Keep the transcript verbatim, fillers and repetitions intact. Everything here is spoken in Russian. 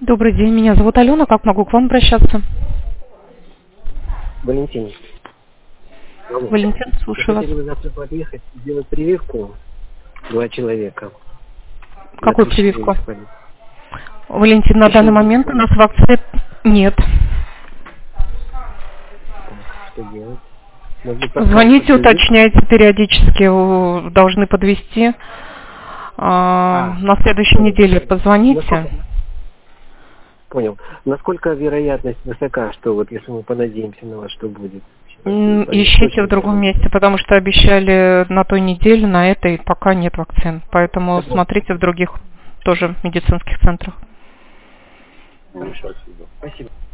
Добрый день, меня зовут Алена. Как могу к вам обращаться? Валентин. Алло. Валентин, слушаю вас. Хотели бы завтра подъехать, сделать прививку два человека. Какую прививку? Ходить. Валентин, на данный момент у нас вакцины нет. Так, что делать? Может, Звоните, уточняйте периодически, у- должны подвести. А, А, на следующей неделе позвоните. насколько- Понял. Насколько вероятность высока, что вот если мы понадеемся на вас, что будет? М, Ищите в другом месте, потому что обещали на той неделе, на этой пока нет вакцин. Поэтому Хорошо. смотрите в других тоже медицинских центрах. Хорошо. Спасибо.